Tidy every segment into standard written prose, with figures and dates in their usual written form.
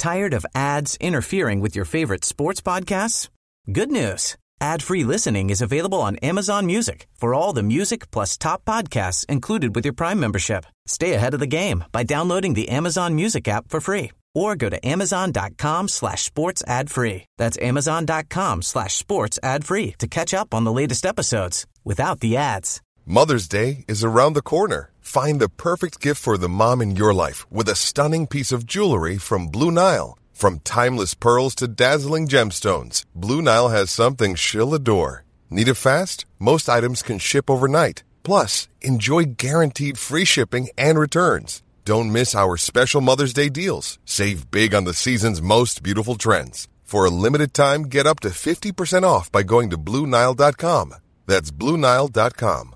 Tired of ads interfering with your favorite sports podcasts? Good news. Ad-free listening is available on Amazon Music for all the music plus top podcasts included with your Prime membership. Stay ahead of the game by downloading the Amazon Music app for free or go to amazon.com/sports ad free. That's amazon.com/sports ad free to catch up on the latest episodes without the ads. Mother's Day is around the corner. Find the perfect gift for the mom in your life with a stunning piece of jewelry from Blue Nile. From timeless pearls to dazzling gemstones, Blue Nile has something she'll adore. Need it fast? Most items can ship overnight. Plus, enjoy guaranteed free shipping and returns. Don't miss our special Mother's Day deals. Save big on the season's most beautiful trends. For a limited time, get up to 50% off by going to BlueNile.com. That's BlueNile.com.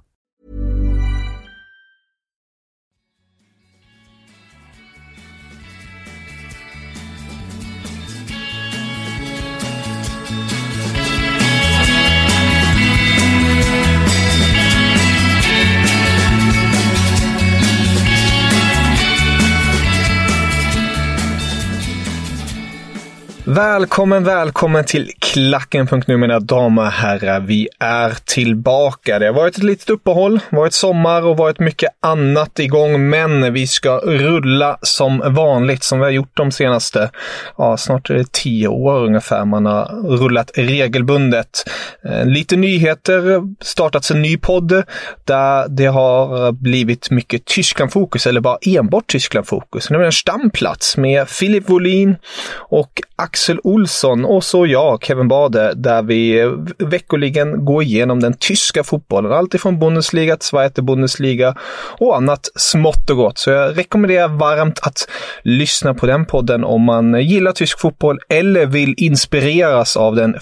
Välkommen till Klacken.nu mina damer och herrar. Vi är tillbaka. Det har varit ett litet uppehåll, varit sommar och varit mycket annat igång. Men vi ska rulla som vanligt som vi har gjort de senaste, snart är det 10 år ungefär. Man har rullat regelbundet. Lite nyheter, startats en ny podd där det har blivit mycket Tysklandfokus eller bara enbart Tysklandfokus. Det är en stamplats med Filip Wåhlin och Axel Olsson och så jag, Kevin Bade, där vi veckoligen går igenom den tyska fotbollen. Allt ifrån Bundesliga till Zweite Bundesliga och annat smått och gott. Så jag rekommenderar varmt att lyssna på den podden om man gillar tysk fotboll eller vill inspireras av den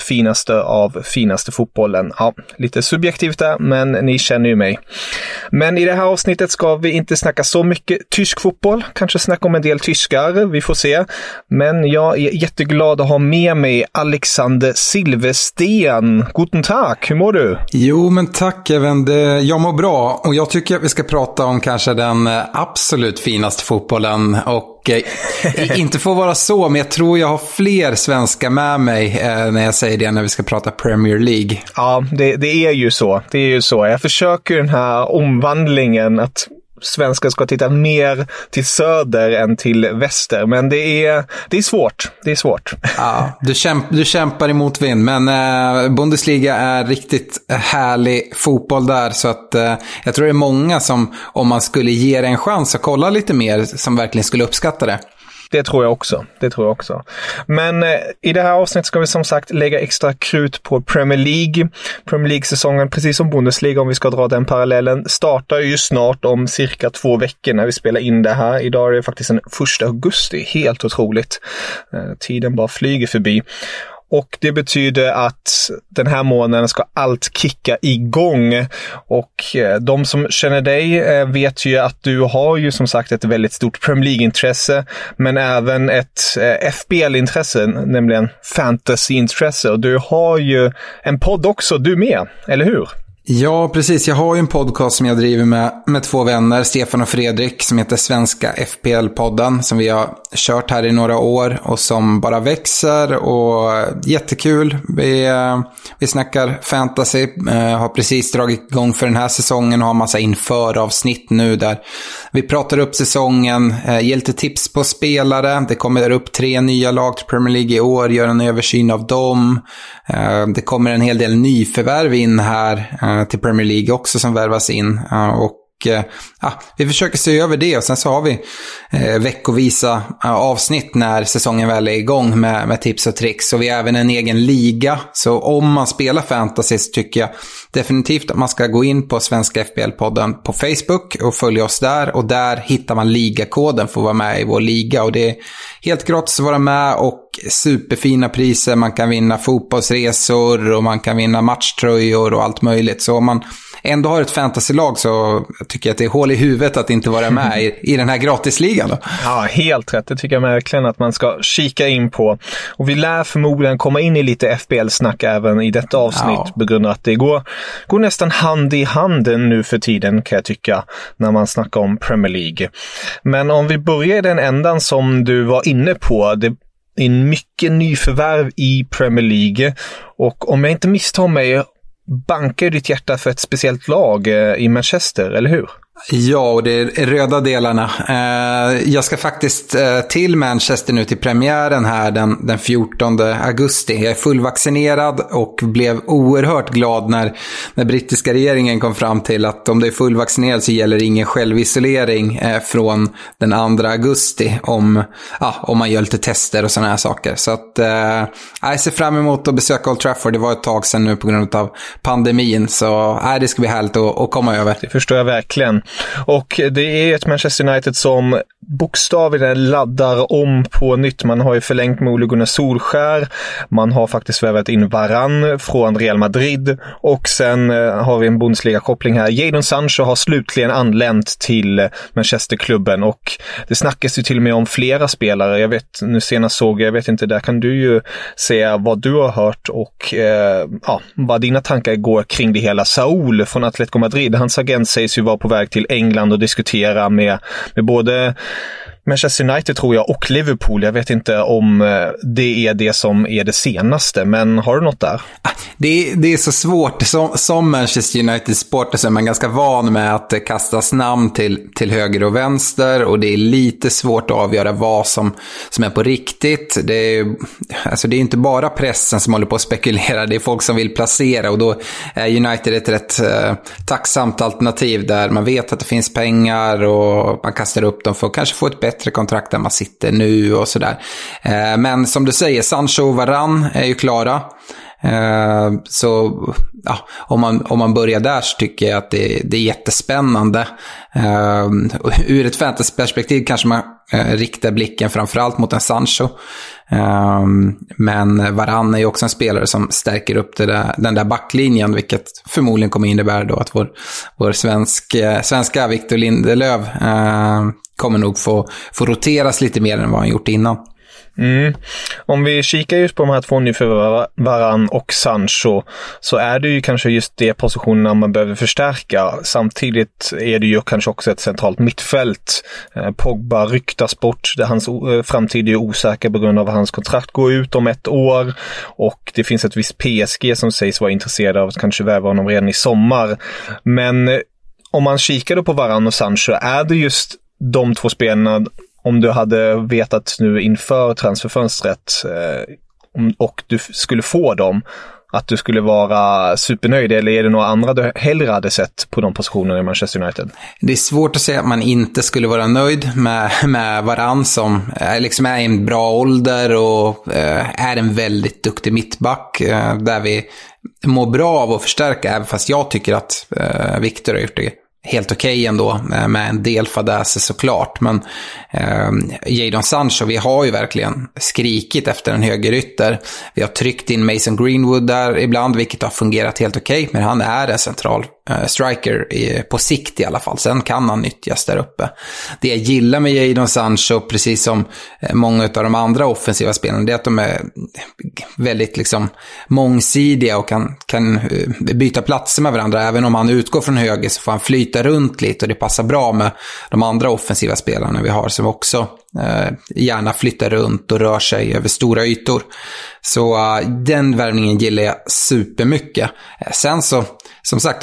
finaste fotbollen. Ja, lite subjektivt där, men ni känner ju mig. Men i det här avsnittet ska vi inte snacka så mycket tysk fotboll. Kanske snacka om en del tyskar, vi får se. Men jag är jätteglad att ha med mig Alexander Silversten. Guten Tag, hur mår du? Jo, men tack Kevin. Jag mår bra och jag tycker att vi ska prata om kanske den absolut finaste fotbollen och inte får vara så, men jag tror jag har fler svenskar med mig när jag säger det när vi ska prata Premier League. Ja, det är ju så. Det är ju så. Jag försöker den här omvandlingen att svenskar ska titta mer till söder än till väster, men det är svårt. Det är svårt. Ja, du kämpar emot vind, men Bundesliga är riktigt härlig fotboll där, så att jag tror det är många som, om man skulle ge det en chans att kolla lite mer, som verkligen skulle uppskatta det. Det tror jag också. Men i det här avsnittet ska vi som sagt lägga extra krut på Premier League. Premier League-säsongen, precis som Bundesliga, om vi ska dra den parallellen, startar ju snart om cirka 2 veckor när vi spelar in det här. Idag är det faktiskt den 1 augusti. Helt otroligt. Tiden bara flyger förbi. Och det betyder att den här månaden ska allt kicka igång. Och de som känner dig vet ju att du har ju som sagt ett väldigt stort Premier League-intresse, men även ett FBL-intresse, nämligen fantasy-intresse. Och du har ju en podd också, du med, eller hur? Ja, precis. Jag har ju en podcast som jag driver med 2 vänner, Stefan och Fredrik, som heter Svenska FPL-podden, som vi har kört här i några år och som bara växer och jättekul. Vi snackar fantasy, har precis dragit igång för den här säsongen och har massa införavsnitt nu där vi pratar upp säsongen, ger lite tips på spelare. Det kommer upp 3 nya lag till Premier League i år, gör en översyn av dem. Det kommer en hel del nyförvärv in här till Premier League också som värvas in, och vi försöker se över det, och sen så har vi veckovisa avsnitt när säsongen väl är igång med tips och tricks. Och vi har även en egen liga, så om man spelar fantasy så tycker jag definitivt att man ska gå in på Svenska FPL-podden på Facebook och följa oss där, och där hittar man ligakoden för att vara med i vår liga, och det är helt gratis att vara med och superfina priser. Man kan vinna fotbollsresor och man kan vinna matchtröjor och allt möjligt. Så om man ändå har ett fantasylag så tycker jag att det är hål i huvudet att inte vara med i den här gratisligan då. Ja, helt rätt. Det tycker jag verkligen att man ska kika in på. Och vi lär förmodligen komma in i lite FBL-snack även i detta avsnitt, på grund av att det går nästan hand i handen nu för tiden, kan jag tycka, när man snackar om Premier League. Men om vi börjar i den ändan som du var inne på, det en mycket nyförvärv i Premier League. Och om jag inte misstar mig, bankar ditt hjärta för ett speciellt lag i Manchester, eller hur? Ja, och det är röda delarna. Jag ska faktiskt till Manchester nu till premiären här den 14 augusti. Jag är fullvaccinerad och blev oerhört glad när brittiska regeringen kom fram till att om du är fullvaccinerad så gäller ingen självisolering från den 2 augusti om man gör lite tester och såna här saker. Så att jag ser fram emot att besöka Old Trafford. Det var ett tag sedan nu på grund av pandemin, så det ska bli härligt att komma över. Det förstår jag verkligen. Och det är ett Manchester United som bokstavligen laddar om på nytt. Man har ju förlängt med Ole Gunnar Solskjær. Man har faktiskt värvat in Varane från Real Madrid. Och sen har vi en Bundesliga-koppling här. Jadon Sancho har slutligen anlänt till Manchesterklubben. Och det snackas ju till och med om flera spelare. Jag vet inte, där kan du ju säga vad du har hört och vad dina tankar går kring det hela. Saúl från Atletico Madrid, hans agent sägs ju vara på väg till England och diskutera med både Manchester United tror jag och Liverpool. Jag vet inte om det är det som är det senaste, men har du något där? Det är så svårt. Som Manchester United-supporter så är man ganska van med att det kastas namn till höger och vänster, och det är lite svårt att avgöra vad som är på riktigt. Det är inte bara pressen som håller på att spekulera, det är folk som vill placera, och då är United ett rätt tacksamt alternativ där man vet att det finns pengar och man kastar upp dem för att kanske få ett bättre kontrakt där man sitter nu och sådär. Men som du säger, Sancho och Varane är ju klara. Så om man börjar där så tycker jag att det är jättespännande. Ur ett fantasyperspektiv kanske man riktar blicken framförallt mot en Sancho. Men Varane är ju också en spelare som stärker upp den där backlinjen, vilket förmodligen kommer innebära då att vår svenska Victor Lindelöf kommer nog få roteras lite mer än vad han gjort innan. Om vi kikar just på de här två nyförvärvarna, Varane och Sancho, så är det ju kanske just det positionerna man behöver förstärka. Samtidigt är det ju kanske också ett centralt mittfält. Pogba ryktas bort, hans framtid är osäker på grund av att hans kontrakt går ut om 1 år, och det finns ett visst PSG som sägs vara intresserade av att kanske värva honom redan i sommar. Men om man kikar på Varane och Sancho, är det just de två spelarna, om du hade vetat nu inför transferfönstret och du skulle få dem, att du skulle vara supernöjd, eller är det några andra du hellre hade sett på de positionerna i Manchester United? Det är svårt att säga att man inte skulle vara nöjd med Varane, som liksom är i en bra ålder och är en väldigt duktig mittback där vi mår bra av att förstärka, även fast jag tycker att Victor har gjort det helt okej ändå, med en del fadäser såklart. Men Jadon Sancho, vi har ju verkligen skrikit efter en högerytter. Vi har tryckt in Mason Greenwood där ibland, vilket har fungerat helt okej. Men han är en central striker på sikt i alla fall. Sen kan han nyttjas där uppe. Det jag gillar med Jadon Sancho, precis som många av de andra offensiva spelarna, det är att de är väldigt liksom mångsidiga och kan byta platser med varandra. Även om han utgår från höger så får han flyta runt lite, och det passar bra med de andra offensiva spelarna vi har som också gärna flyttar runt och rör sig över stora ytor. Så den värvningen gillar jag supermycket. Sen så, som sagt,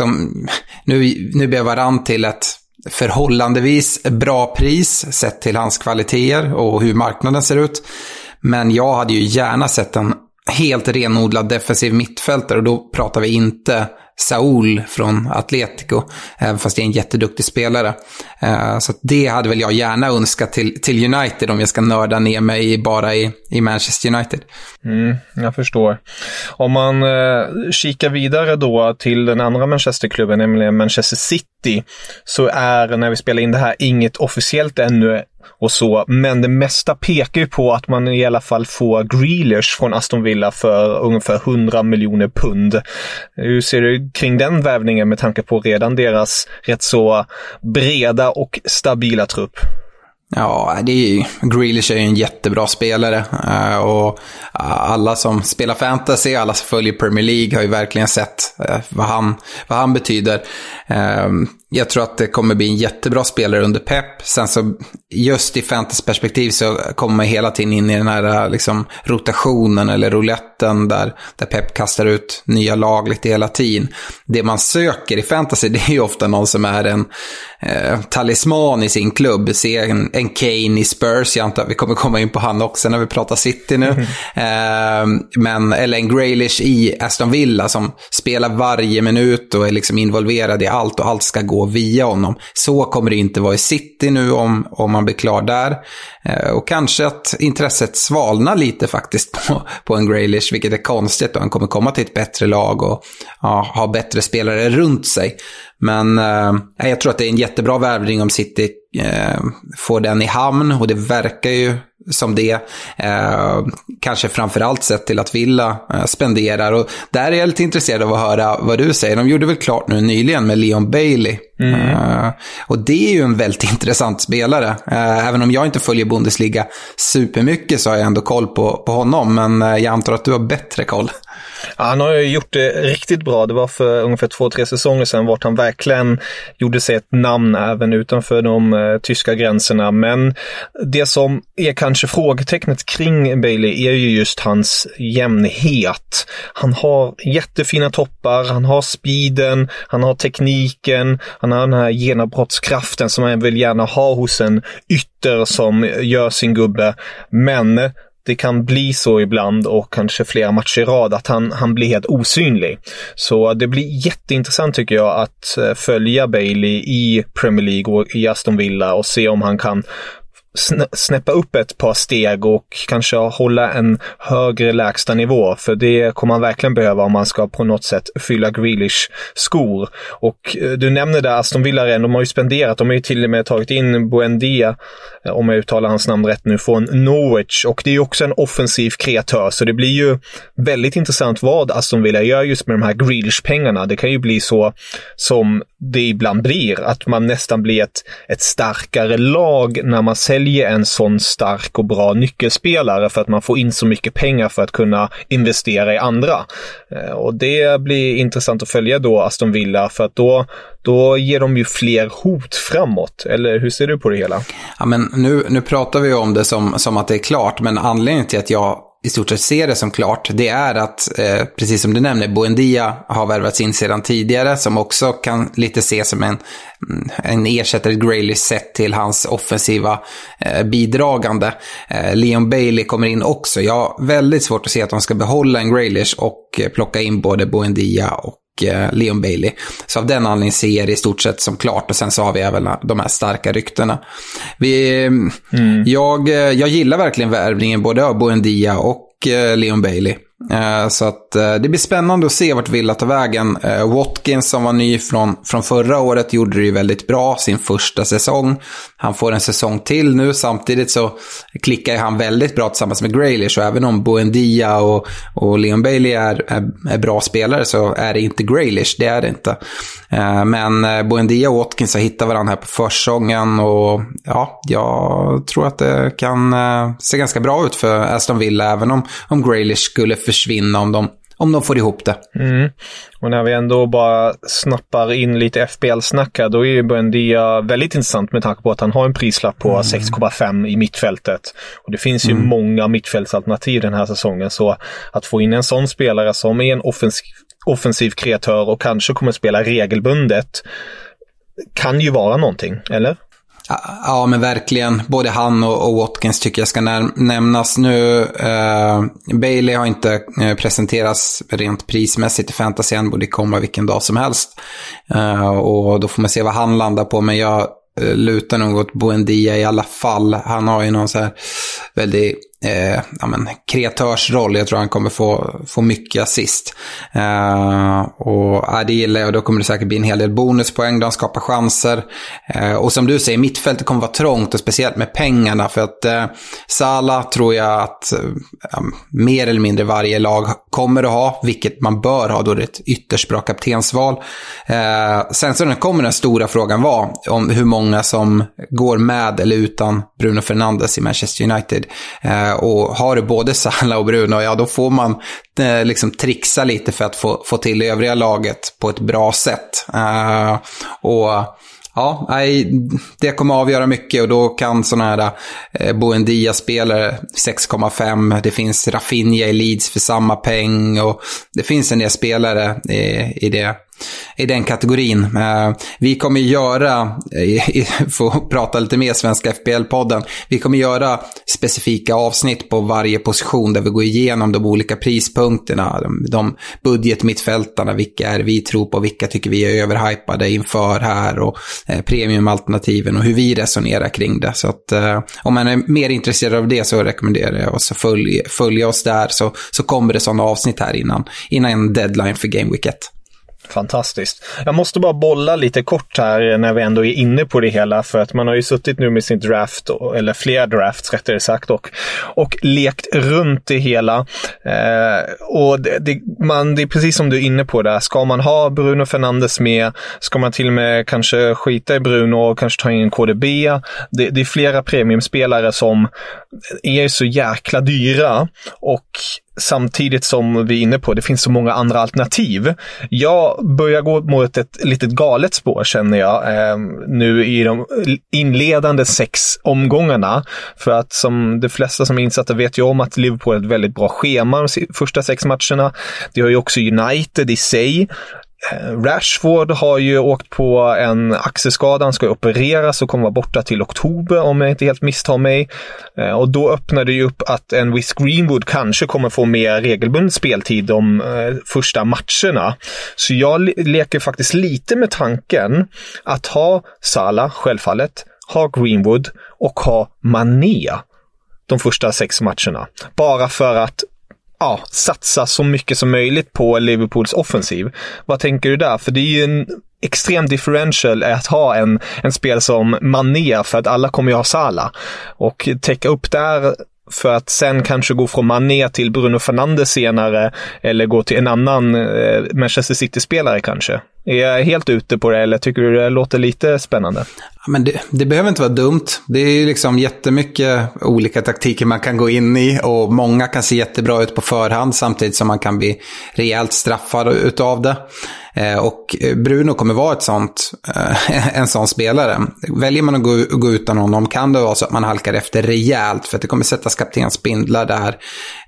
nu blir Varane till ett förhållandevis bra pris sett till hans kvaliteter och hur marknaden ser ut. Men jag hade ju gärna sett en helt renodlad defensiv mittfältare, och då pratar vi inte Saúl från Atletico, även fast det är en jätteduktig spelare. Så det hade väl jag gärna önskat till United, om jag ska nörda ner mig bara i Manchester United. Jag förstår. Om man kikar vidare då till den andra Manchesterklubben, nämligen Manchester City, så är, när vi spelar in det här, inget officiellt ännu och så, men det mesta pekar ju på att man i alla fall får Grealish från Aston Villa för ungefär 100 miljoner pund. Hur ser du kring den värvningen med tanke på redan deras rätt så breda och stabila trupp? Ja, Grealish är ju en jättebra spelare, och alla som spelar fantasy, alla som följer Premier League har ju verkligen sett vad han betyder. Jag tror att det kommer bli en jättebra spelare under Pep. Sen så just i fantasyperspektiv så kommer man hela tiden in i den här liksom rotationen eller rouletten där Pep kastar ut nya lag lite hela tiden. Det man söker i fantasy, det är ju ofta någon som är en talisman i sin klubb. Se en Kane i Spurs, jag antar att vi kommer komma in på han också när vi pratar City nu. Eller en Grealish i Aston Villa som spelar varje minut och är liksom involverad i allt och allt ska gå via honom. Så kommer det inte vara i City nu om man blir klar där. Och kanske att intresset svalnar lite faktiskt på en Grealish, vilket är konstigt och han kommer komma till ett bättre lag och ha bättre spelare runt sig. Men jag tror att det är en jättebra värvning om City får den i hamn, och det verkar ju som det. Kanske framförallt sett till att Villa spenderar, och där är jag lite intresserad av att höra vad du säger. De gjorde väl klart nu nyligen med Leon Bailey. Och det är ju en väldigt intressant spelare. Även om jag inte följer Bundesliga supermycket så har jag ändå koll på honom, men jag antar att du har bättre koll. Ja, han har ju gjort det riktigt bra. Det var för ungefär 2-3 säsonger sedan vart han verkligen gjorde sig ett namn även utanför de tyska gränserna. Men det som är kanske frågetecknet kring Bailey är ju just hans jämnhet. Han har jättefina toppar, han har speeden, han har tekniken, han har den här genombrottskraften som man vill gärna ha hos en ytter som gör sin gubbe. Men det kan bli så ibland, och kanske flera matcher i rad, att han blir helt osynlig. Så det blir jätteintressant tycker jag att följa Bailey i Premier League och i Aston Villa och se om han kan snäppa upp ett par steg och kanske hålla en högre lägsta nivå, för det kommer man verkligen behöva om man ska på något sätt fylla Grealish skor. Och du nämnde där Aston Villa, de har ju spenderat, de har ju till och med tagit in Buendia, om jag uttalar hans namn rätt nu, från Norwich, och det är ju också en offensiv kreatör, så det blir ju väldigt intressant vad Aston Villa gör just med de här Grealish-pengarna. Det kan ju bli så som det ibland blir, att man nästan blir ett starkare lag när man säljer en sån stark och bra nyckelspelare, för att man får in så mycket pengar för att kunna investera i andra. Och det blir intressant att följa då Aston Villa, för att då ger de ju fler hot framåt. Eller hur ser du på det hela? Ja, men nu pratar vi om det som att det är klart, men anledningen till att jag i stort sett ser det som klart, det är att precis som du nämner, Buendia har värvats in sedan tidigare, som också kan lite ses som en ersättare Grealish sett till hans offensiva bidragande. Leon Bailey kommer in också. Jag har väldigt svårt att se att de ska behålla en Grealish och plocka in både Buendia och Leon Bailey. Så av den anledningen ser jag det i stort sett som klart, och sen så har vi även de här starka ryktena. Jag gillar verkligen värvningen både av Buendia och Leon Bailey. Så att det blir spännande att se vart Villa tar vägen. Watkins som var ny från förra året gjorde det ju väldigt bra sin första säsong. Han får en säsong till nu. Samtidigt så klickar han väldigt bra tillsammans med Grealish, och även om Buendia och Leon Bailey är bra spelare så är det inte Grealish, det är det inte. Men Buendia och Watkins har hittat varandra här på försäsongen, och ja, jag tror att det kan se ganska bra ut för Aston Villa, även om Grealish skulle försvinna om de får ihop det. Och när vi ändå bara snappar in lite FPL-snack här, då är ju Buendia väldigt intressant med tanke på att han har en prislapp på 6,5 i mittfältet. Och det finns ju många mittfältsalternativ den här säsongen, så att få in en sån spelare som är en offensiv kreatör och kanske kommer spela regelbundet kan ju vara någonting, eller? Ja, men verkligen. Både han och Watkins tycker jag ska nämnas nu. Bailey har inte presenterats rent prismässigt i fantasy, än borde komma vilken dag som helst. Och då får man se vad han landar på, men jag lutar nog åt Buendia i alla fall. Han har ju någon så här väldigt kreatörsroll. Jag tror han kommer få mycket assist. Och det gillar jag. Då kommer det säkert bli en hel del bonuspoäng då han skapar chanser. Och som du säger, mittfältet kommer vara trångt, och speciellt med pengarna, för att Salah tror jag att mer eller mindre varje lag kommer att ha, vilket man bör ha, då det är ett ytterst bra kaptensval. Sen så kommer den stora frågan vara om hur många som går med eller utan Bruno Fernandes i Manchester United. Och har du både Salah och Bruno, ja då får man liksom trixa lite för att få till övriga laget på ett bra sätt. Och ja, det kommer avgöra mycket, och då kan sådana här Buendia-spelare 6,5, det finns Rafinha i Leeds för samma peng, och det finns en del spelare i den kategorin. Vi kommer göra, för att prata lite mer Svenska FPL-podden, vi kommer göra specifika avsnitt på varje position där vi går igenom de olika prispunkterna, de budgetmittfältarna, vilka är vi tror på, vilka tycker vi är överhypade inför här, och premiumalternativen och hur vi resonerar kring det. Så att om man är mer intresserad av det så rekommenderar jag oss att följa oss där, så kommer det sådana avsnitt här innan en deadline för Game Week 1. Fantastiskt. Jag måste bara bolla lite kort här när vi ändå är inne på det hela, för att man har ju suttit nu med sin draft, eller flera drafts rättare sagt, och lekt runt det hela. Och det är precis som du är inne på där. Ska man ha Bruno Fernandes med, ska man till och med kanske skita i Bruno och kanske ta in en KDB. Det är flera premiumspelare som är så jäkla dyra, och samtidigt som vi är inne på, det finns så många andra alternativ. Jag börjar gå mot ett litet galet spår, känner jag, nu i de inledande 6 omgångarna. För att som de flesta som är insatta vet ju om att Liverpool har ett väldigt bra schema de första 6 matcherna. Det har ju också United i sig. Rashford har ju åkt på en axelskada, han ska opereras och kommer vara borta till oktober om jag inte helt misstar mig. Och då öppnar det ju upp att en Wes Greenwood kanske kommer få mer regelbunden speltid de första matcherna. Så jag leker faktiskt lite med tanken att ha Salah, självfallet, ha Greenwood och ha Mané de första 6 matcherna. Bara för att satsa så mycket som möjligt på Liverpools offensiv. Vad tänker du där? För det är ju en extrem differential att ha en spel som Mané, för att alla kommer ju ha Salah, och täcka upp där för att sen kanske gå från Mané till Bruno Fernandes senare, eller gå till en annan Manchester City-spelare kanske. Är jag helt ute på det, eller tycker du det låter lite spännande? Men det behöver inte vara dumt. Det är ju liksom jättemycket olika taktiker man kan gå in i, och många kan se jättebra ut på förhand samtidigt som man kan bli rejält straffad utav det. Och Bruno kommer vara en sån spelare. Väljer man att gå utan honom kan det vara så att man halkar efter rejält, för att det kommer sättas kaptensspindlar där.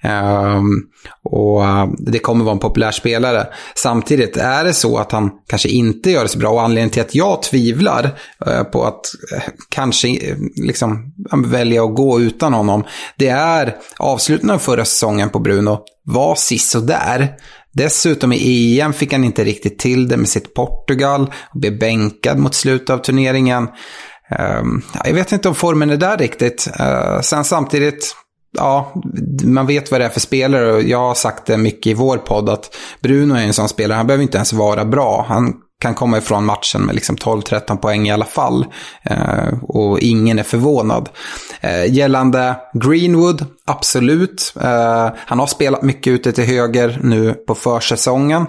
Och det kommer vara en populär spelare. Samtidigt är det så att han kanske inte gör det så bra, och anledningen till att jag tvivlar på att kanske liksom välja att gå utan honom, det är avslutningen av förra säsongen på Bruno var sisådär. Dessutom i EM fick han inte riktigt till det med sitt Portugal och blev bänkad mot slutet av turneringen. Jag vet inte om formen är där riktigt. Sen samtidigt, man vet vad det är för spelare, och jag har sagt det mycket i vår podd att Bruno är en sån spelare, han behöver inte ens vara bra. Han kan komma ifrån matchen med liksom 12-13 poäng i alla fall, och ingen är förvånad. Gällande Greenwood, absolut. Han har spelat mycket ute till höger nu på försäsongen.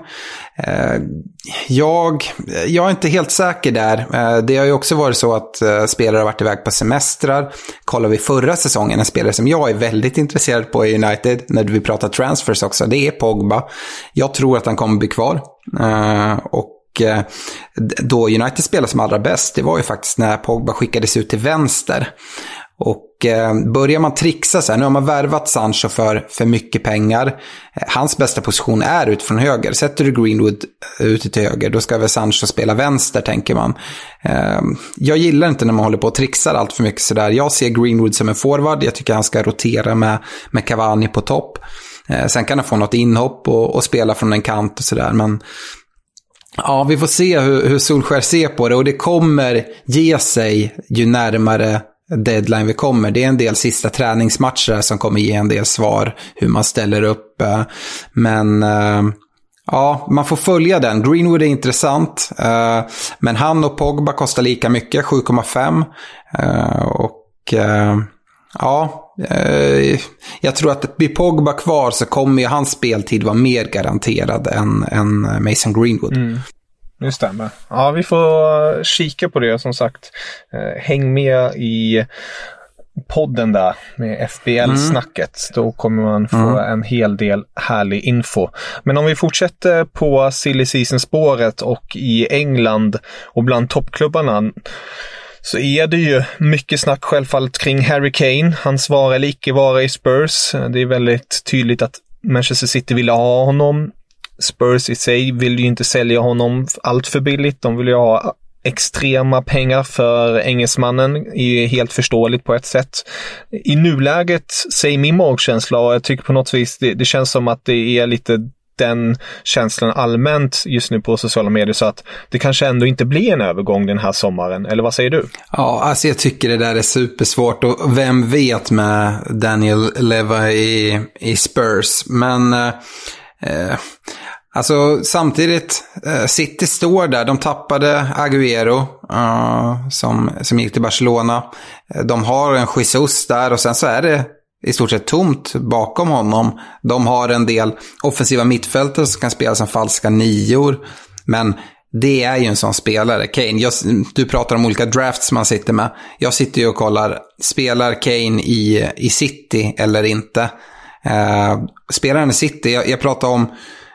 Jag är inte helt säker där. Det har ju också varit så att spelare har varit iväg på semestrar. Kollar vi förra säsongen, en spelare som jag är väldigt intresserad på i United, när vi pratar transfers också, det är Pogba. Jag tror att han kommer bli kvar. Och då United spelade som allra bäst, det var ju faktiskt när Pogba skickades ut till vänster. Och börjar man trixa så här, nu har man värvat Sancho för mycket pengar. Hans bästa position är ut från höger. Sätter du Greenwood ute till höger, då ska väl Sancho spela vänster, tänker man. Jag gillar inte när man håller på och trixar allt för mycket sådär. Jag ser Greenwood som en forward. Jag tycker han ska rotera med Cavani på topp. Sen kan han få något inhopp och spela från en kant och sådär. Men ja, vi får se hur Solskjær ser på det, och det kommer ge sig ju närmare deadline vi kommer. Det är en del sista träningsmatcher som kommer ge en del svar hur man ställer upp. Men man får följa den. Greenwood är intressant, men han och Pogba kostar lika mycket, 7,5. Jag tror att blir Pogba kvar så kommer ju hans speltid vara mer garanterad än Mason Greenwood. Det stämmer. Ja, vi får kika på det som sagt. Häng med i podden där med FBL-snacket. Då kommer man få en hel del härlig info. Men om vi fortsätter på silly season-spåret och i England och bland toppklubbarna, så är det ju mycket snack självfallet kring Harry Kane. Hans vara eller icke vara i Spurs. Det är väldigt tydligt att Manchester City ville ha honom. Spurs i sig vill ju inte sälja honom allt för billigt. De vill ju ha extrema pengar för engelsmannen, är helt förståeligt på ett sätt. I nuläget säger min magkänsla, och jag tycker på något vis det känns som att det är lite den känslan allmänt just nu på sociala medier, så att det kanske ändå inte blir en övergång den här sommaren. Eller vad säger du? Ja, alltså jag tycker det där är supersvårt, och vem vet med Daniel Levy i Spurs. Men alltså samtidigt, City står där. De tappade Agüero som gick till Barcelona. De har en Jesus där, och sen så är det i stort sett tomt bakom honom. De har en del offensiva mittfältare som kan spela som falska nior. Men det är ju en sån spelare. Kane, du pratar om olika drafts man sitter med. Jag sitter ju och kollar, spelar Kane i City eller inte? Spelar han i City? Jag pratar om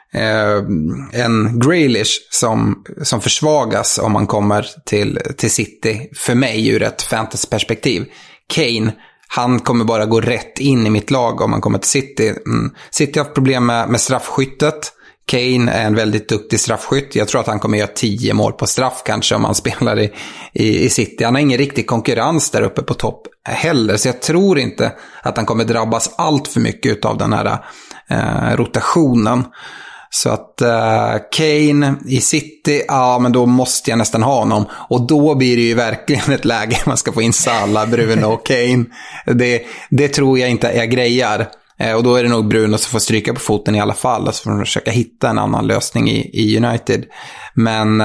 en Grealish som försvagas om man kommer till City, för mig ur ett fantasyperspektiv. Kane, han kommer bara gå rätt in i mitt lag om man kommer till City. City har haft problem med straffskyttet. Kane är en väldigt duktig straffskytt. Jag tror att han kommer göra 10 mål på straff kanske om han spelar i City. Han har ingen riktig konkurrens där uppe på topp heller, så jag tror inte att han kommer drabbas allt för mycket av den här rotationen. Så att Kane i City, ja men då måste jag nästan ha honom. Och då blir det ju verkligen ett läge man ska få in Salah, Bruno och Kane. Det tror jag inte är grejer. Och då är det nog Bruno som får stryka på foten i alla fall. Alltså för att försöka hitta en annan lösning i United. Men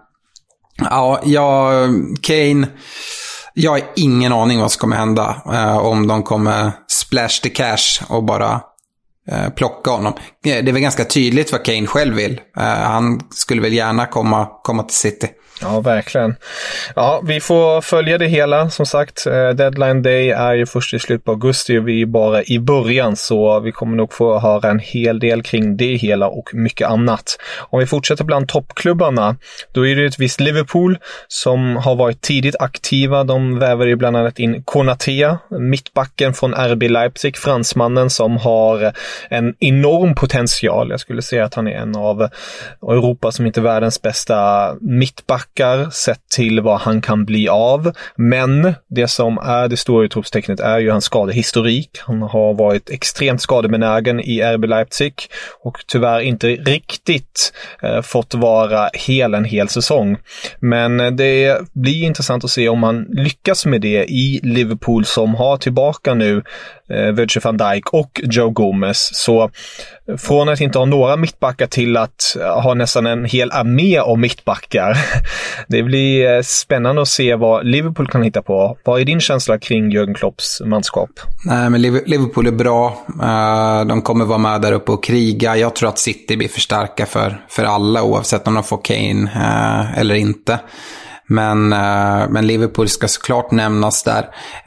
Kane, jag har ingen aning vad som kommer hända. Om de kommer splash the cash och bara plocka honom. Det är väl ganska tydligt vad Kane själv vill. Han skulle väl gärna komma till City. Ja, verkligen. Ja, vi får följa det hela. Som sagt, deadline day är ju först i slutet på augusti och vi är bara i början, så vi kommer nog få höra en hel del kring det hela och mycket annat. Om vi fortsätter bland toppklubbarna, då är det ett visst Liverpool som har varit tidigt aktiva. De väver ju bland annat in Konaté, mittbacken från RB Leipzig, fransmannen som har en enorm potential. Jag skulle säga att han är en av Europa som inte är världens bästa mittback sett till vad han kan bli av. Men det som är det stora utropstecknet är ju hans skadehistorik. Han har varit extremt skadebenägen i RB Leipzig och tyvärr inte riktigt fått vara en hel säsong. Men det blir intressant att se om han lyckas med det i Liverpool, som har tillbaka nu Virgil van Dijk och Joe Gomez. Så från att inte ha några mittbackar till att ha nästan en hel armé av mittbackar. Det blir spännande att se vad Liverpool kan hitta på. Vad är din känsla kring Jürgen Klopps manskap? Nej, men Liverpool är bra. De kommer vara med där uppe och kriga. Jag tror att City blir för starka för alla, oavsett om de får Kane eller inte. Men Liverpool ska såklart nämnas där.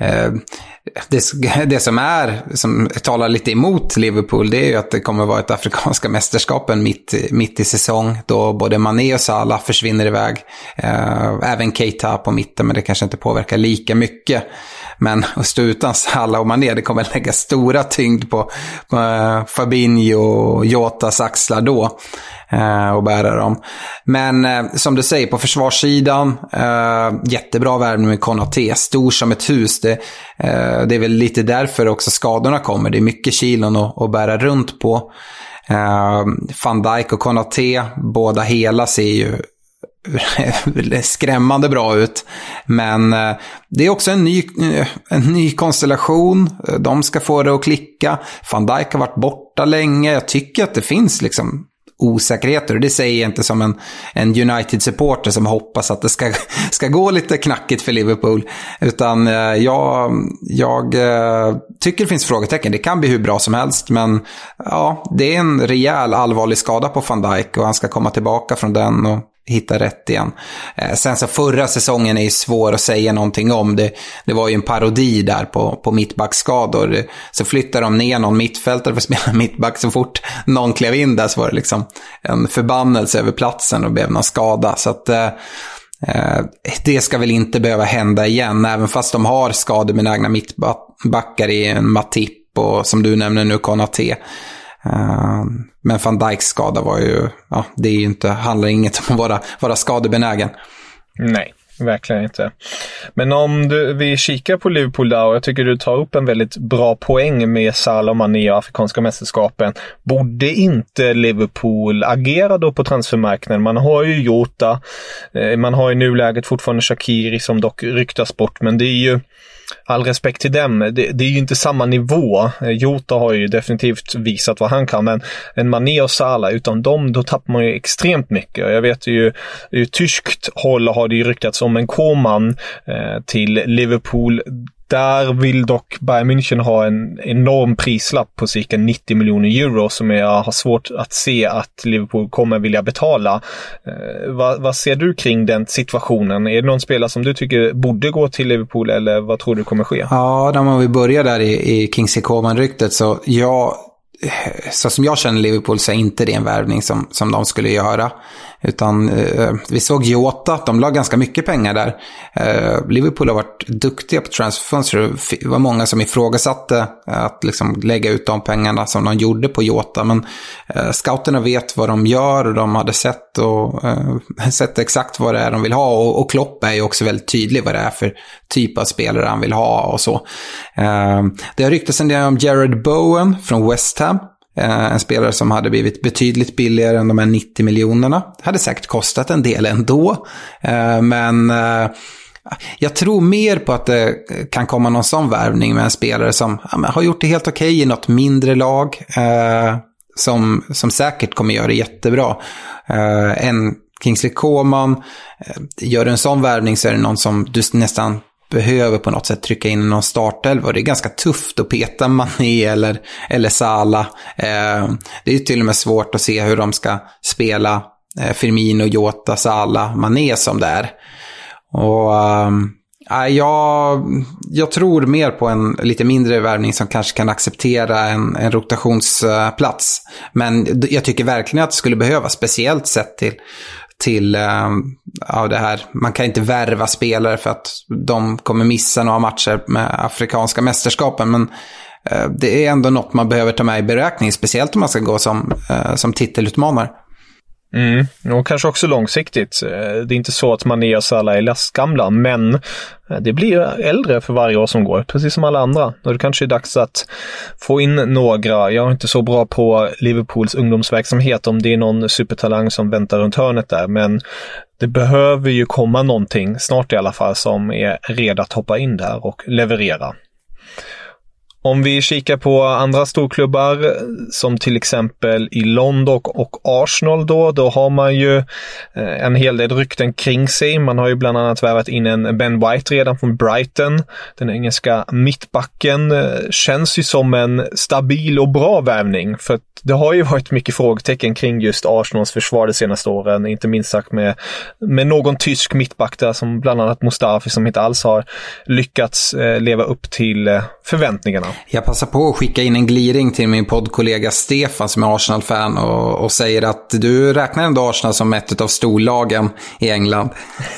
Det som talar lite emot Liverpool, det är ju att det kommer vara ett afrikanska mästerskapen mitt i säsong, då både Mané och Salah försvinner iväg. Även Keita på mitten, men det kanske inte påverkar lika mycket. Men att stå utan Salah och Mané, det kommer lägga stora tyngd på Fabinho och Jotas axlar då och bära dem. Men som du säger, på försvarssidan, jättebra värvning med Konaté, stor som ett hus. Det är väl lite därför också skadorna kommer. Det är mycket kilon att bära runt på. Van Dijk och Konaté, båda hela, ser ju skrämmande bra ut. Men det är också en ny konstellation. De ska få det att klicka. Van Dijk har varit borta länge. Jag tycker att det finns liksom osäkerheter, och det säger jag inte som en United-supporter som hoppas att det ska gå lite knackigt för Liverpool, utan jag tycker det finns frågetecken. Det kan bli hur bra som helst, men ja, det är en rejäl allvarlig skada på Van Dijk och han ska komma tillbaka från den, och hitta rätt igen. Sen så förra säsongen är ju svår att säga någonting om. Det var ju en parodi där på mittbackskador. Så flyttade de ner någon mittfältare för att spela mittback. Så fort någon klev in där så var det liksom en förbannelse över platsen och blev någon skada. Så att det ska väl inte behöva hända igen, även fast de har skadebenägna mittbackar i en Matip och som du nämner nu Konaté. Men Van Dijks skada var ju, det är ju inte, handlar inget om att vara skadebenägen. Nej, verkligen inte. Men om vi kikar på Liverpool där, och jag tycker du tar upp en väldigt bra poäng med Salah och Mané och afrikanska mästerskapen. Borde inte Liverpool agera då på transfermarknaden? Man har ju Jota, man har i nuläget fortfarande Shaqiri som dock ryktas bort, men det är ju all respekt till dem. Det är ju inte samma nivå. Jota har ju definitivt visat vad han kan, men en Mané och Salah, utan dem, då tappar man ju extremt mycket. Jag vet ju, i tyskt håll har det ju ryktats om en Koman till Liverpool. Där vill dock Bayern München ha en enorm prislapp på cirka 90 miljoner euro som jag har svårt att se att Liverpool kommer vilja betala. Vad ser du kring den situationen? Är det någon spelare som du tycker borde gå till Liverpool, eller vad tror du kommer ske? Ja, om vi börjar där i Kingsley Coman-ryktet, så så som jag känner Liverpool, så är inte det en värvning som de skulle göra. Utan vi såg Jota, de la ganska mycket pengar där. Liverpool har varit duktiga på transferfönster. Det var många som ifrågasatte att liksom lägga ut de pengarna som de gjorde på Jota. Men scouterna vet vad de gör, och de hade sett exakt vad det är de vill ha. Och Klopp är ju också väldigt tydlig vad det är för typ av spelare han vill ha och så. Det har ryktats en del om Jared Bowen från West Ham. En spelare som hade blivit betydligt billigare än de här 90 miljonerna. Hade säkert kostat en del ändå. Men jag tror mer på att det kan komma någon sån värvning med en spelare som har gjort det helt okej i något mindre lag. Som säkert kommer göra det jättebra. En Kingsley Coman. Gör en sån värvning så är det någon som du nästan behöver på något sätt trycka in någon startelva, och det är ganska tufft att peta Mané eller Salah. Det är ju till och med svårt att se hur de ska spela Firmino, Jota, Salah, Mané som det är. Och jag tror mer på en lite mindre värvning som kanske kan acceptera en rotationsplats. Men jag tycker verkligen att det skulle behövas, speciellt sett till det här. Man kan inte värva spelare för att de kommer missa några matcher med afrikanska mästerskapen, men det är ändå något man behöver ta med i beräkning, speciellt om man ska gå som titelutmanare. Och kanske också långsiktigt. Det är inte så att Mané och Salah är lastgamla, men det blir äldre för varje år som går, precis som alla andra. Och det kanske är dags att få in några. Jag är inte så bra på Liverpools ungdomsverksamhet om det är någon supertalang som väntar runt hörnet där, men det behöver ju komma någonting snart i alla fall som är redo att hoppa in där och leverera. Om vi kikar på andra storklubbar som till exempel i London och Arsenal då har man ju en hel del rykten kring sig. Man har ju bland annat värvat in en Ben White redan från Brighton. Den engelska mittbacken känns ju som en stabil och bra värvning, för det har ju varit mycket frågetecken kring just Arsenals försvar de senaste åren, inte minst sagt med någon tysk mittback där som bland annat Mustafi, som inte alls har lyckats leva upp till förväntningarna. Jag passar på att skicka in en gliring till min poddkollega Stefan som är Arsenal-fan och säger att du räknar ändå Arsenal som ett av storlagen i England.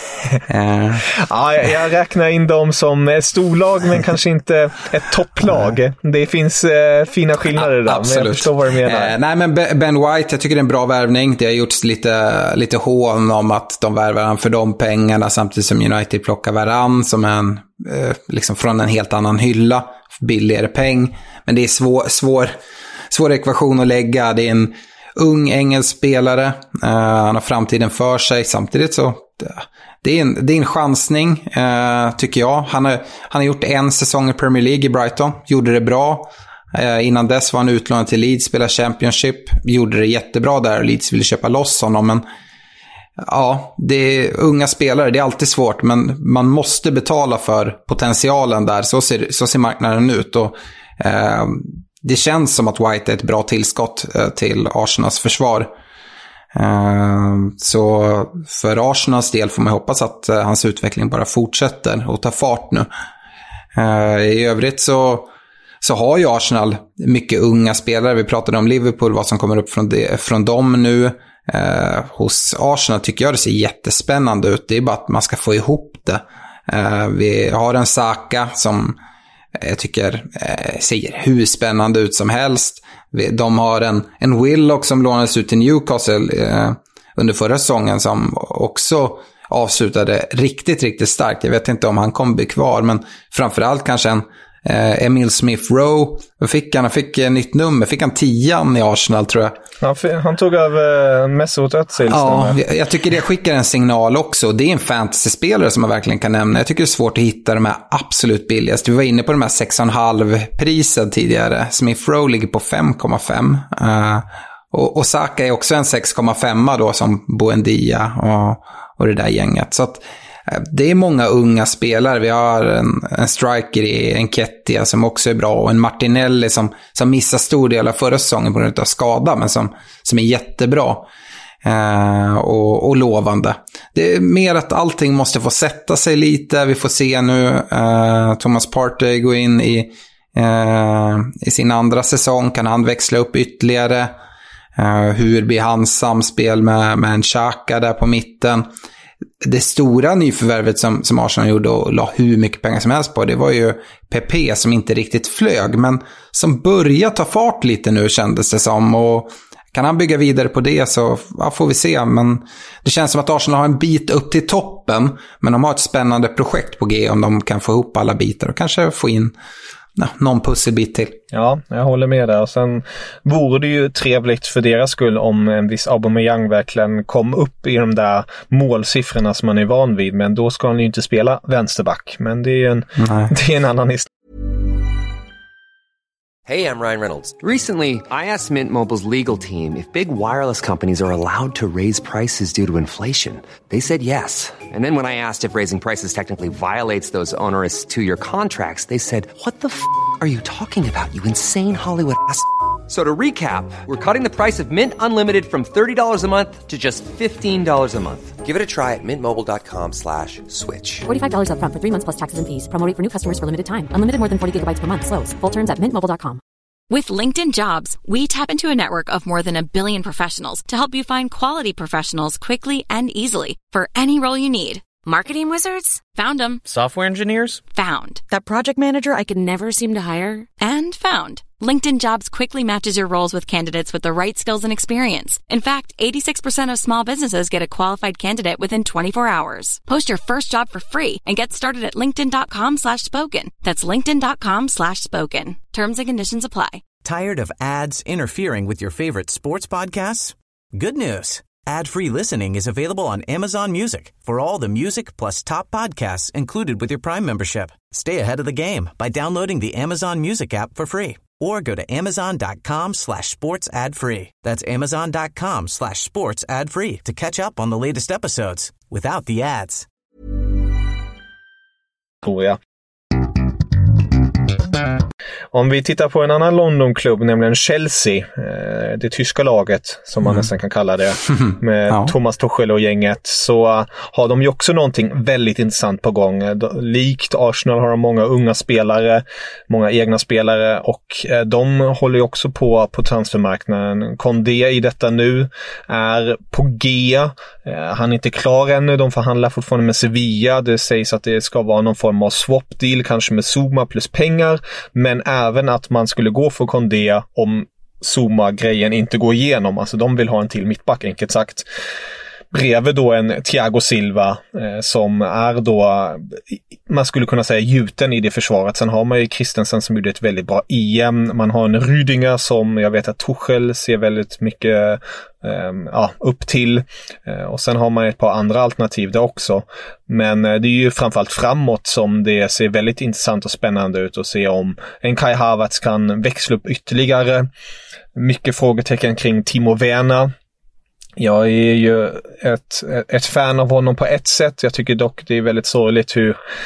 Ja, jag räknar in dem som storlag, men kanske inte ett topplag. Det finns fina skillnader där. Absolut. Men jag förstår vad du menar. Nej, men Ben White, jag tycker det är en bra värvning. Det har gjorts lite hån om att de värvar han för de pengarna, samtidigt som United plockar varann som en liksom från en helt annan hylla, billigare peng. Men det är svår ekvation att lägga. Det är en ung engelsk spelare. Han har framtiden för sig. Samtidigt så det är en chansning, tycker jag. Han har gjort en säsong i Premier League i Brighton. Gjorde det bra. Innan dess var han utlånad till Leeds, spelade Championship. Gjorde det jättebra där och Leeds ville köpa loss honom. Men ja, det är unga spelare. Det är alltid svårt, men man måste betala för potentialen där. Så ser marknaden ut. Och det känns som att White är ett bra tillskott till Arsenals försvar. Så för Arsenals del får man hoppas att hans utveckling bara fortsätter och tar fart nu. I övrigt så har ju Arsenal mycket unga spelare. Vi pratade om Liverpool, vad som kommer upp från dem nu. Hos Arsenal tycker jag det ser jättespännande ut. Det är bara att man ska få ihop det. Vi har en Saka som jag tycker ser hur spännande ut som helst. De har en Willock som lånades ut till Newcastle under förra säsongen som också avslutade riktigt, riktigt starkt. Jag vet inte om han kommer bli kvar, men framförallt kanske en Emil Smith-Rowe. Han fick nytt nummer. Fick han 10 i Arsenal, tror jag. Han tog över Mesut Özil. Ja, jag tycker det skickar en signal också. Det är en fantasy-spelare som man verkligen kan nämna. Jag tycker det är svårt att hitta de här absolut billigaste. Vi var inne på de här 6,5-priset tidigare. Smith-Rowe ligger på 5,5. Och Saka är också en 6,5 då, som Buendia och det där gänget. Så att det är många unga spelare. Vi har en striker i Nketiah som också är bra, och en Martinelli som missar stor del av förra säsongen på grund av skada, men som är jättebra och lovande. Det är mer att allting måste få sätta sig lite. Vi får se nu Thomas Partey gå in i sin andra säsong. Kan han växla upp ytterligare? Hur blir hans samspel med en Xhaka där på mitten? Det stora nyförvärvet som Arsenal gjorde och la hur mycket pengar som helst på, det var ju PP som inte riktigt flög, men som börjar ta fart lite nu, kändes det som. Och kan han bygga vidare på det så får vi se. Men det känns som att Arsenal har en bit upp till toppen, men de har ett spännande projekt på G om de kan få ihop alla bitar och kanske få in någon pusselbit till. Ja, jag håller med där. Och sen vore det ju trevligt för deras skull om en viss Aubameyang verkligen kom upp i de där målsiffrorna som man är van vid. Men då ska han ju inte spela vänsterback. Men det är en annan historia. Hey, I'm Ryan Reynolds. Recently, I asked Mint Mobile's legal team if big wireless companies are allowed to raise prices due to inflation. They said yes. And then when I asked if raising prices technically violates those onerous 2-year contracts, they said, "What the f*** are you talking about, you insane Hollywood ass?" So to recap, we're cutting the price of Mint Unlimited from $30 a month to just $15 a month. Give it a try at mintmobile.com/switch. $45 up front for 3 months plus taxes and fees. Promo rate for new customers for limited time. Unlimited more than 40 gigabytes per month slows. Full terms at mintmobile.com. With LinkedIn Jobs, we tap into a network of more than 1 billion professionals to help you find quality professionals quickly and easily for any role you need. Marketing wizards? Found them. Software engineers? Found. That project manager I could never seem to hire? And found. LinkedIn Jobs quickly matches your roles with candidates with the right skills and experience. In fact, 86% of small businesses get a qualified candidate within 24 hours. Post your first job for free and get started at linkedin.com/spoken. That's linkedin.com/spoken. Terms and conditions apply. Tired of ads interfering with your favorite sports podcasts? Good news. Ad-free listening is available on Amazon Music for all the music plus top podcasts included with your Prime membership. Stay ahead of the game by downloading the Amazon Music app for free or go to amazon.com/sports ad-free. That's amazon.com/sports ad-free to catch up on the latest episodes without the ads. Om vi tittar på en annan Londonklubb, nämligen Chelsea, det tyska laget som man nästan kan kalla det, med Thomas Tuchel och gänget, så har de ju också någonting väldigt intressant på gång. Likt Arsenal har de många unga spelare, många egna spelare, och de håller ju också på transfermarknaden. Condé i detta nu är på G. Han är inte klar ännu, de förhandlar fortfarande med Sevilla. Det sägs att det ska vara någon form av swap deal, kanske med Zuma plus pengar, men även att man skulle gå för Condé om Zuma-grejen inte går igenom. Alltså de vill ha en till mittback, enkelt sagt. Bredvid då en Thiago Silva som är då, man skulle kunna säga, gjuten i det försvaret. Sen har man ju Christensen som gjorde ett väldigt bra EM. Man har en Rüdiger som jag vet att Tuchel ser väldigt mycket upp till. Och sen har man ett par andra alternativ där också. Men det är ju framförallt framåt som det ser väldigt intressant och spännande ut att se om en Kai Havertz kan växla upp ytterligare. Mycket frågetecken kring Timo Werner. Jag är ju ett fan av honom på ett sätt. Jag tycker dock det är väldigt sorgligt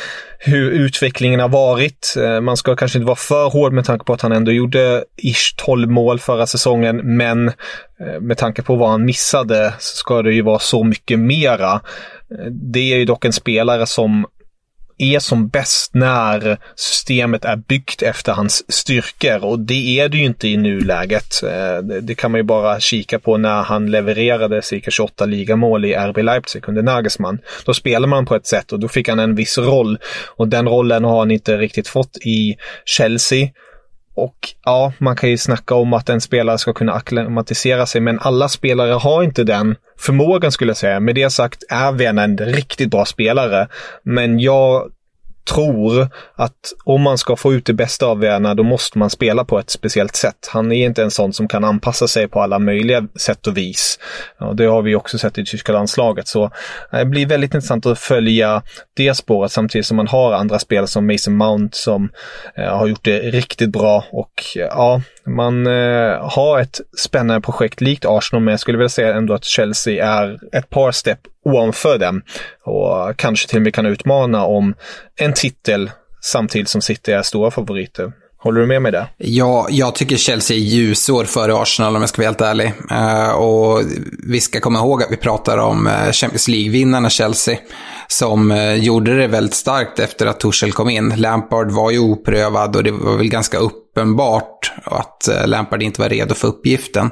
hur utvecklingen har varit. Man ska kanske inte vara för hård med tanke på att han ändå gjorde 12 mål förra säsongen, men med tanke på vad han missade så ska det ju vara så mycket mera. Det är ju dock en spelare som är som bäst när systemet är byggt efter hans styrkor, och det är det ju inte i nuläget. Det kan man ju bara kika på när han levererade cirka 28 ligamål i RB Leipzig under Nagelsmann. Då spelar man på ett sätt och då fick han en viss roll, och den rollen har han inte riktigt fått i Chelsea. Och ja, man kan ju snacka om att en spelare ska kunna akklimatisera sig, men alla spelare har inte den förmågan, skulle jag säga. Med det sagt är Werner en riktigt bra spelare, men jag tror att om man ska få ut det bästa av Werner, då måste man spela på ett speciellt sätt. Han är inte en sån som kan anpassa sig på alla möjliga sätt och vis. Ja, det har vi också sett i tyska landslaget. Så det blir väldigt intressant att följa det spåret, samtidigt som man har andra spelare som Mason Mount som har gjort det riktigt bra. Och ja, man har ett spännande projekt likt Arsenal, men jag skulle vilja säga ändå att Chelsea är ett par steg ovanför dem och kanske till och med kan utmana om en titel, samtidigt som City är stora favoriter. Håller du med mig där? Ja, jag tycker Chelsea är ljusår före Arsenal, om jag ska vara helt ärlig. Och vi ska komma ihåg att vi pratar om Champions League-vinnarna Chelsea, som gjorde det väldigt starkt efter att Tuchel kom in. Lampard var ju oprövad och det var väl ganska uppenbart att Lampard inte var redo för uppgiften.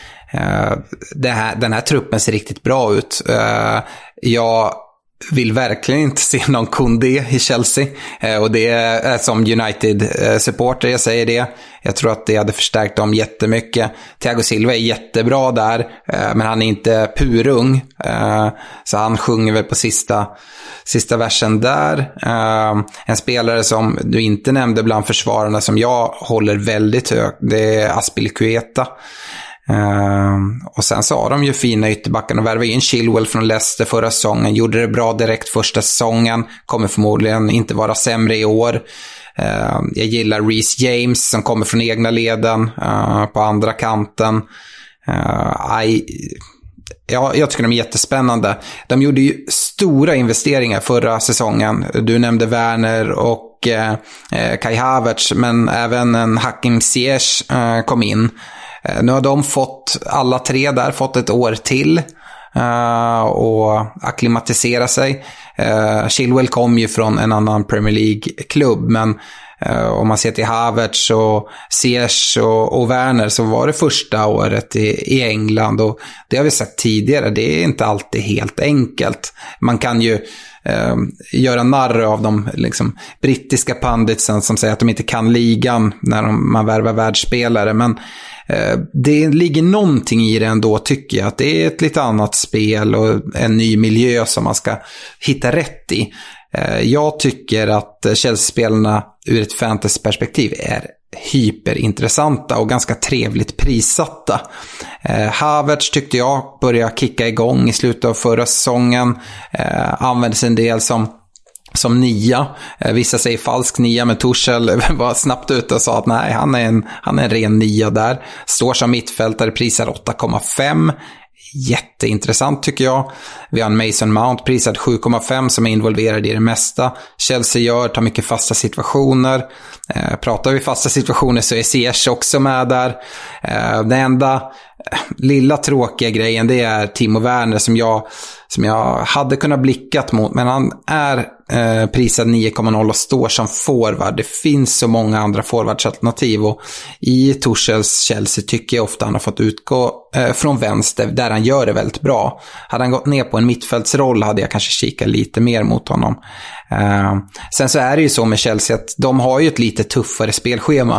Den här truppen ser riktigt bra ut. Jag vill verkligen inte se någon Koundé i Chelsea, och det är som United-supporter jag säger det. Jag tror att det hade förstärkt dem jättemycket. Thiago Silva är jättebra där, men han är inte purung, så han sjunger väl på sista versen där. En spelare som du inte nämnde bland försvararna som jag håller väldigt högt, det är Azpilicueta. Och sen så har de ju fina ytterbacken och värvade in Chilwell från Leicester förra säsongen, gjorde det bra direkt första säsongen, kommer förmodligen inte vara sämre i år. Jag gillar Reece James som kommer från egna leden på andra kanten. Jag tycker de är jättespännande. De gjorde ju stora investeringar förra säsongen. Du nämnde Werner och Kai Havertz, men även en Hakim Ziyech kom in. Nu har de fått, alla tre där, fått ett år till och akklimatisera sig. Chilwell kom ju från en annan Premier League-klubb, men om man ser till Havertz och Ziyech och Werner, så var det första året i England, och det har vi sagt tidigare, det är inte alltid helt enkelt. Man kan ju göra narr av de liksom brittiska panditsen som säger att de inte kan ligan när man värvar världsspelare, men det ligger någonting i det ändå, tycker jag, att det är ett lite annat spel och en ny miljö som man ska hitta rätt i. Jag tycker att Chelsea-spelarna ur ett fantasy-perspektiv är hyperintressanta och ganska trevligt prissatta. Havertz tyckte jag började kicka igång i slutet av förra säsongen, användes en del som nia. Vissa säger falsk nia, men Tuchel var snabbt ute och sa att nej, han är en ren nia där. Står som mittfältare, prisad 8,5. Jätteintressant tycker jag. Vi har en Mason Mount prisad 7,5 som är involverad i det mesta. Chelsea tar mycket fasta situationer. Pratar vi fasta situationer så är Ziyech också med där. Den enda lilla tråkiga grejen, det är Timo Werner som jag hade kunnat blickat mot, men han är prisad 9,0 och står som forward. Det finns så många andra forwardsalternativ, och i Tuchels Chelsea tycker jag ofta han har fått utgå från vänster där han gör det väldigt bra. Hade han gått ner på en mittfältsroll hade jag kanske kikat lite mer mot honom. Sen så är det ju så med Chelsea att de har ju ett lite tuffare spelschema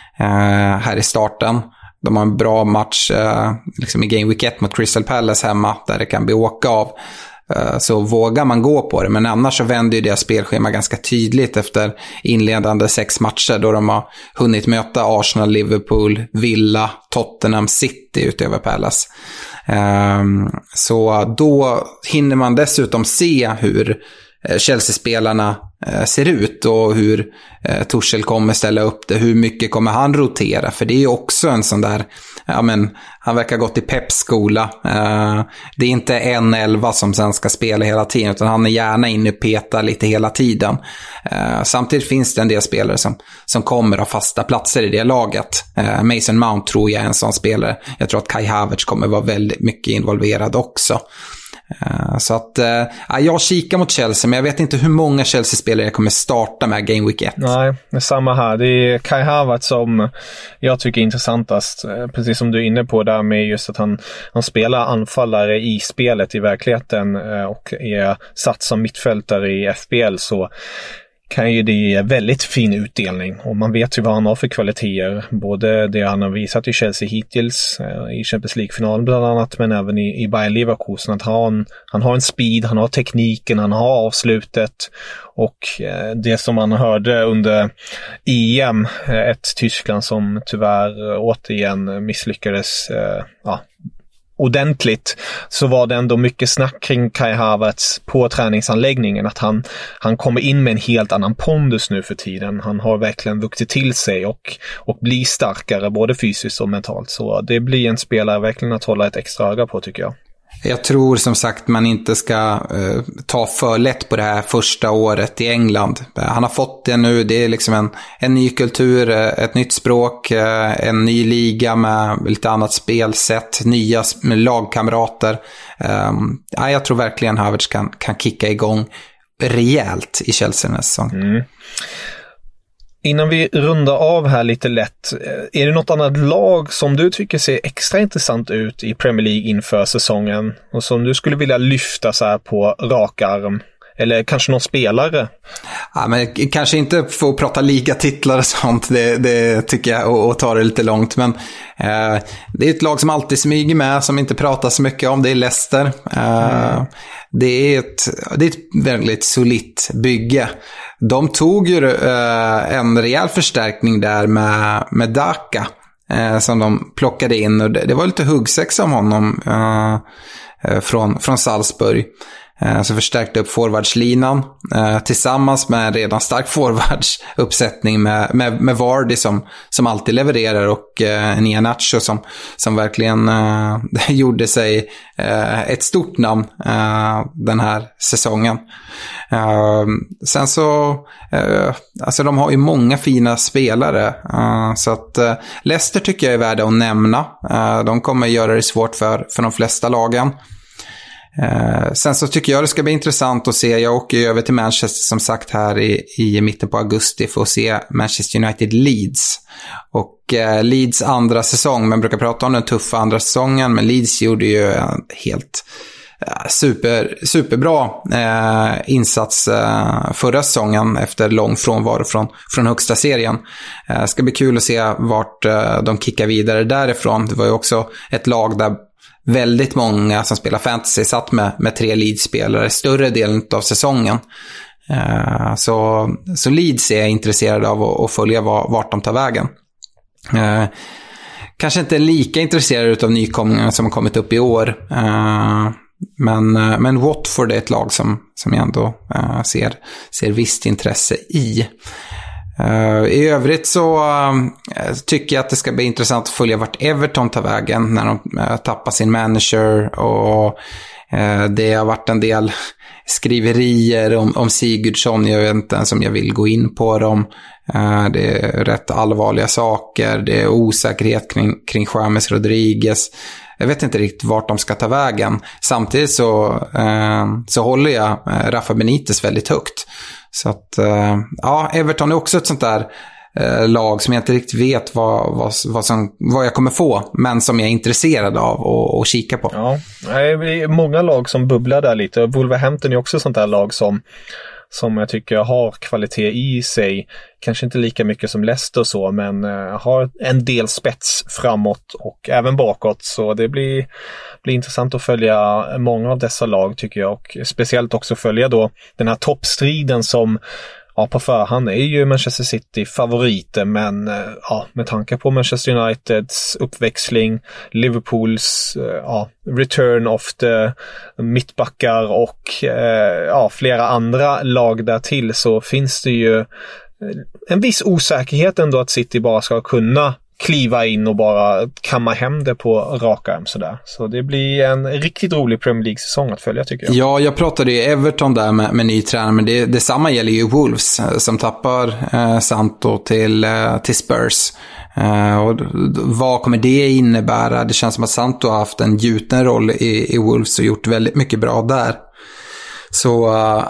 här i starten. De har en bra match liksom i Game Week 1 mot Crystal Palace hemma, där det kan bli åka av. Så vågar man gå på det. Men annars så vänder ju deras spelschema ganska tydligt efter inledande 6 matcher, då de har hunnit möta Arsenal, Liverpool, Villa, Tottenham, City utöver Palace. Så då hinner man dessutom se hur Chelsea-spelarna ser ut och hur Tuchel kommer ställa upp det. Hur mycket kommer han rotera? För det är ju också en sån där, han verkar gått i Pep-skola. Det är inte en 11 som sen ska spela hela tiden, utan han är gärna inne och petar lite hela tiden. Samtidigt finns det en del spelare som kommer ha fasta platser i det laget. Mason Mount tror jag är en sån spelare. Jag tror att Kai Havertz kommer vara väldigt mycket involverad också. Så att jag kikar mot Chelsea, men jag vet inte hur många Chelsea-spelare jag kommer starta med Game Week 1. Nej, det är samma här. Det är Kai Havertz som jag tycker är intressantast. Precis som du är inne på där med just att han spelar anfallare i spelet i verkligheten och är satt som mittfältare i FPL, så kan ju det ge väldigt fin utdelning, och man vet ju vad han har för kvaliteter, både det han har visat i Chelsea hittills i Champions League-finalen bland annat, men även i Bayer Leverkusen, att han har en speed, han har tekniken, han har avslutet, och det som man hörde under EM, ett Tyskland som tyvärr återigen misslyckades ordentligt, så var det ändå mycket snack kring Kai Havertz på träningsanläggningen, att han kommer in med en helt annan pondus nu för tiden. Han har verkligen vuxit till sig och blir starkare både fysiskt och mentalt, så det blir en spelare verkligen att hålla ett extra öga på, tycker jag. Jag tror som sagt man inte ska ta för lätt på det här första året i England. Han har fått det nu, det är liksom en ny kultur, ett nytt språk, en ny liga med lite annat spelsätt, nya lagkamrater. Jag tror verkligen Havertz kan kicka igång rejält i Chelsea nästa säsong. Innan vi rundar av här lite lätt, är det något annat lag som du tycker ser extra intressant ut i Premier League inför säsongen och som du skulle vilja lyfta så här på rak arm? Eller kanske någon spelare? Ja, men kanske inte få prata ligatitlar och sånt, det tycker jag, och ta det lite långt. Men det är ett lag som alltid smyger med, som inte pratar så mycket om, det är Leicester. Det är ett väldigt solitt bygge. De tog ju en rejäl förstärkning där med Daka som de plockade in. Och det var lite huggsex om honom från Salzburg. Så förstärkte upp forwardslinan tillsammans med en redan stark forwardsuppsättning med Vardy som alltid levererar, och Iheanacho som verkligen gjorde sig ett stort namn den här säsongen. Sen så alltså de har ju många fina spelare, så att Leicester tycker jag är värda att nämna. De kommer göra det svårt för de flesta lagen. Sen så tycker jag det ska bli intressant att se. Jag åker över till Manchester som sagt här i mitten på augusti för att se Manchester United Leeds. Och Leeds andra säsong, man brukar prata om den tuffa andra säsongen, men Leeds gjorde ju en helt superbra insats förra säsongen efter lång frånvaro från högsta serien. Ska bli kul att se vart de kickar vidare därifrån. Det var ju också ett lag där väldigt många som spelar fantasy satt med 3 Leeds-spelare större delen av säsongen. Så Leeds är intresserade av att följa vart de tar vägen. Kanske inte lika intresserade av nykomlingarna som har kommit upp i år. Men Watford är ett lag som jag ändå ser visst intresse i. I övrigt så tycker jag att det ska bli intressant att följa vart Everton tar vägen när de tappar sin manager, och det har varit en del skriverier om Sigurdsson. Jag vet inte ens om jag vill gå in på dem. Det är rätt allvarliga saker. Det är osäkerhet kring James Rodriguez. Jag vet inte riktigt vart de ska ta vägen. Samtidigt så håller jag Rafa Benitez väldigt högt. Så att Everton är också ett sånt där lag som jag inte riktigt vet vad jag kommer få, men som jag är intresserad av och kika på. Ja, det är många lag som bubblar där lite. Wolverhampton är också ett sånt där lag som jag tycker har kvalitet i sig. Kanske inte lika mycket som Leicester och så, men har en del spets framåt och även bakåt. Så det blir intressant att följa många av dessa lag tycker jag. Och speciellt också följa då den här toppstriden som på förhand är ju Manchester City favoriter, men med tanke på Manchester Uniteds uppväxling, Liverpools return of the mittbackar och flera andra lag där till, så finns det ju en viss osäkerhet ändå att City bara ska kunna kliva in och bara kamma hem det på raka arm sådär. Så det blir en riktigt rolig Premier League-säsong att följa, tycker jag. Ja, jag pratade ju Everton där med ny tränare, men detsamma gäller ju Wolves som tappar Santo till Spurs. Och vad kommer det innebära? Det känns som att Santo har haft en gjuten roll i Wolves och gjort väldigt mycket bra där. Så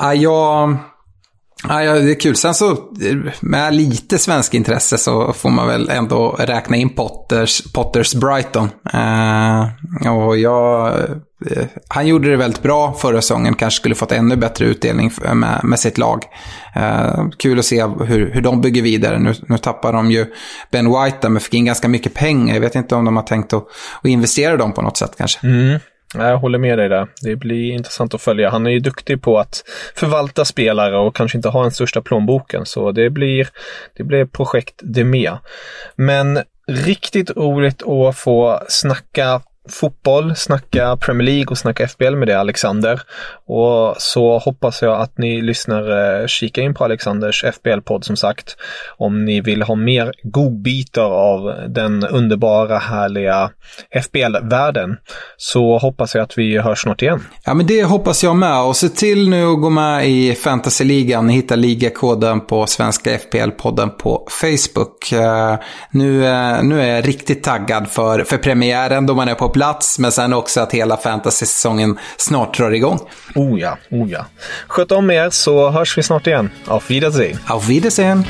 ja, det är kul. Sen så med lite svensk intresse så får man väl ändå räkna in Potters Brighton. Och han gjorde det väldigt bra förra säsongen. Kanske skulle fått ännu bättre utdelning med sitt lag. Kul att se hur de bygger vidare. Nu tappar de ju Ben White där, men fick in ganska mycket pengar. Jag vet inte om de har tänkt att investera dem på något sätt kanske. Jag håller med dig där. Det blir intressant att följa. Han är ju duktig på att förvalta spelare och kanske inte ha den största plånboken. Så det blir projekt det med. Men riktigt roligt att få snacka fotboll, snacka Premier League och snacka FPL med det, Alexander. Och så hoppas jag att ni lyssnar kika in på Alexanders FPL-podd som sagt. Om ni vill ha mer godbitar av den underbara, härliga FPL-världen, så hoppas jag att vi hörs snart igen. Ja, men det hoppas jag med. Och se till nu att gå med i Fantasy-ligan. Ni hittar ligakoden på Svenska FPL-podden på Facebook. Nu är jag riktigt taggad för premiären då man är på plats, men sen också att hela fantasy-säsongen snart drar igång. Oh ja. Sköt om er, så hörs vi snart igen. Auf Wiedersehen. Auf Wiedersehen.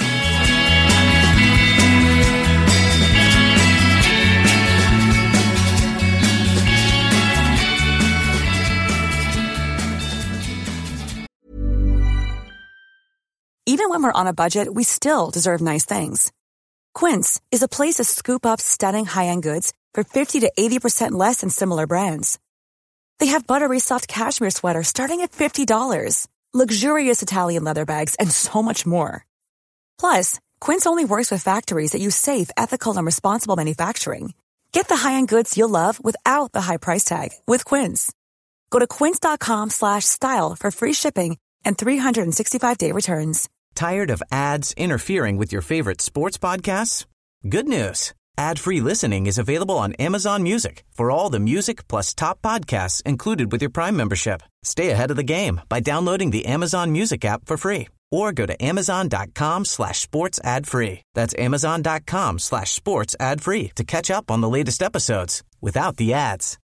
Even when we're on a budget, we still deserve nice things. Quince is a place to scoop up stunning high-end goods for 50 to 80% less than similar brands. They have buttery soft cashmere sweaters starting at $50, luxurious Italian leather bags, and so much more. Plus, Quince only works with factories that use safe, ethical, and responsible manufacturing. Get the high-end goods you'll love without the high price tag with Quince. Go to quince.com/style for free shipping and 365-day returns. Tired of ads interfering with your favorite sports podcasts? Good news. Ad-free listening is available on Amazon Music for all the music plus top podcasts included with your Prime membership. Stay ahead of the game by downloading the Amazon Music app for free or go to amazon.com/sports ad free. That's amazon.com/sports ad free to catch up on the latest episodes without the ads.